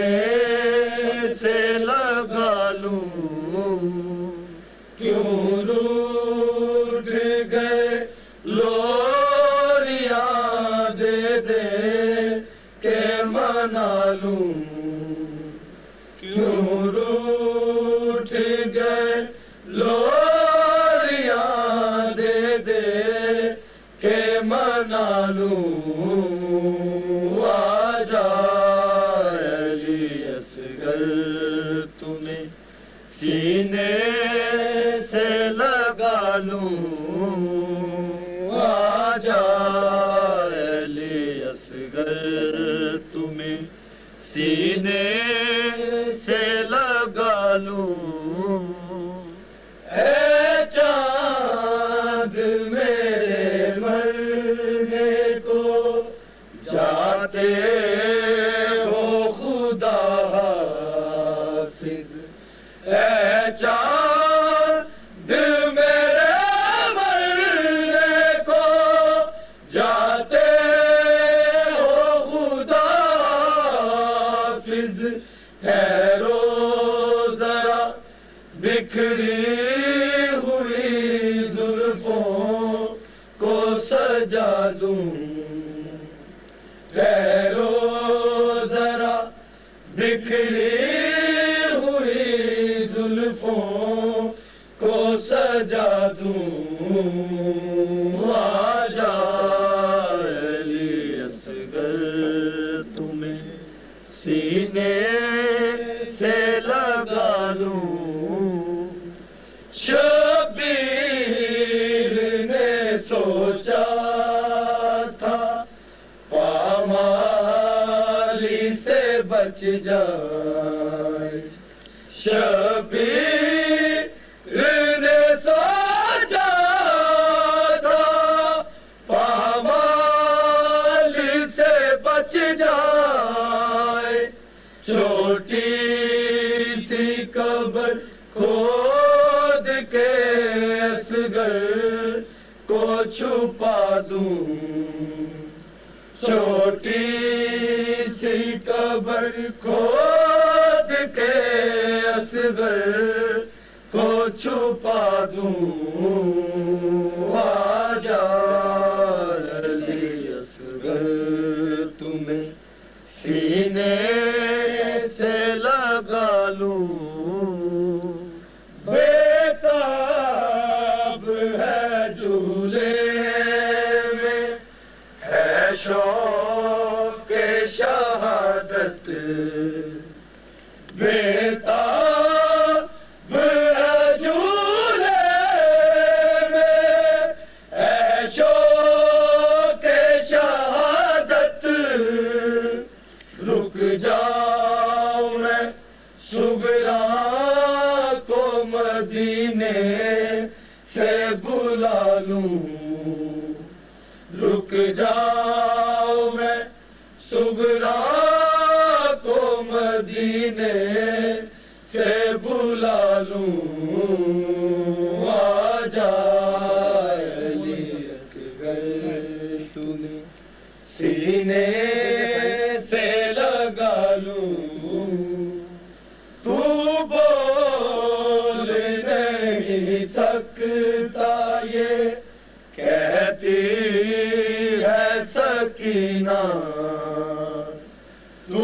سینے سے لگا لوں کیوں روٹھ گئے لوریاں دے دے کہ منا لوں کیوں روٹھ گئے لوریاں دے دے کہ منا لوں آجا علی اصغر تمہیں سینے سے لگا لوں آجا علی اصغر تمہیں سینے سے لگا لوں اے چاند میرے مرنے کو جاتے ہو خدا حافظ اے چاند میرے مرنے کو جاتے ہو خدا حافظ ٹھہرو ذرا بکھری ہوئی زلفوں کو سجا دوں ٹھہرو ذرا بکھری ہوئی زلفوں کو سجا دوں آجا علی اصغر تمہیں سینے سے لگا لوں شبیر نے سوچا تھا پامالی سے بچ جائے شبیر نے سوچا تھا پامالی سے بچ جائے چھوٹی سی قبر کھود کے اصغر کو چھپا دوں چھوٹی سی قبر کھود کے اصغر کو چھپا دوں آجا علی اصغر تمہیں سینے سے لگا لوں بیتاب ہے جھولے میں ہے شوق شہادت بیتاب ہے جھولے میں ہے شوق شہادت رک جاؤ میں صغرا کو مدینے سے بلا لوں رک جاؤ میں صغرا کو مدینے سے بلا لوں آجا علی اصغر تمہیں سینے سے لگا لوں تو بول نہیں سکتا یہ کہتی ہے سکینہ تو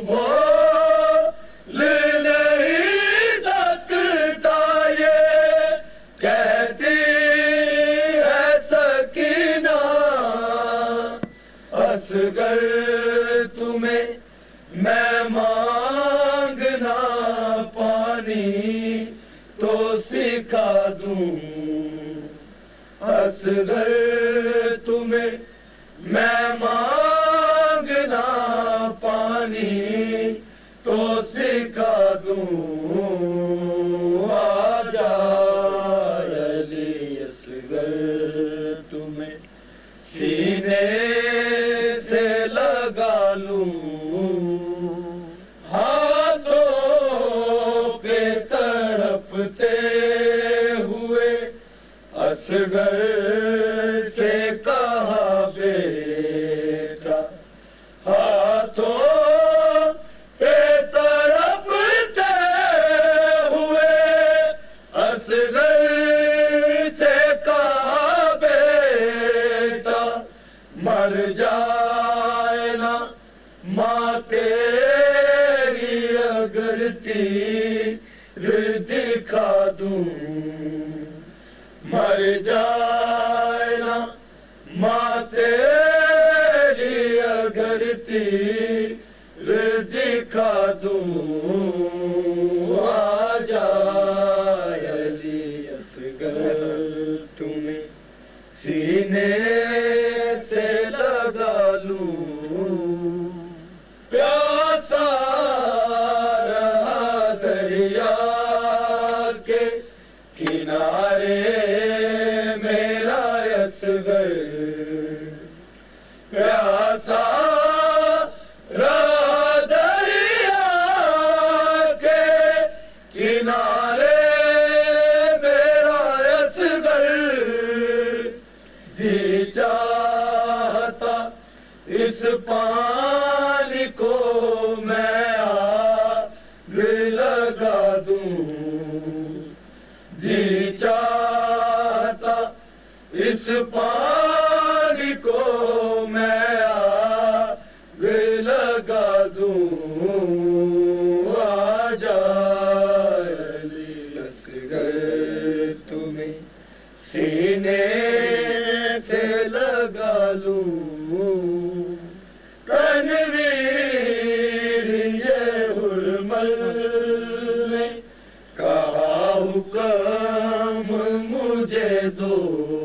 بول نہیں سکتا یہ کہتی ہے سکینہ اصغر تمہیں میں مانگنا پانی تو سکھا دوں اصغر تمہیں میں مانگنا پانی تو سکھا دوں آجا علی اصغر تمہیں سینے سے لگا لوں ہاتھوں پہ تڑپتے ہوئے اصغر سے کہا بیٹا ہاتھوں ماں تیری اگر تیر دکھا دوں مر جائے نا ماں تیری اگر تیر دکھا دوں آ جائے علی اصغر تمہیں سینے سے لگا لوں پیاسا رہا دریا کے کنارے میرا اصغر پیاسا رہا دریا کے کنارے میرا اصغر جی چاہتا اس پانی کو میں آگ لگا دوں جی چاہتا اس پانی کو میں آگ لگا دوں آ جائے علی اصغر تمہیں سینے سے لگا لوں تنویر یہ حرمل نے کہا حکم مجھے دو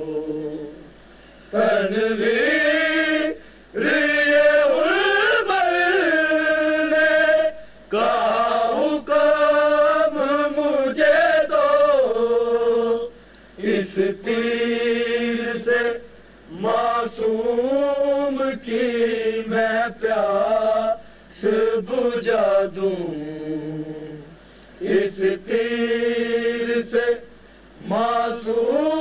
تنویر یہ حرمل نے کہا حکم مجھے دو اس تیر سے معصوم کی میں پیاس بجھا دوں اس تیر سے معصوم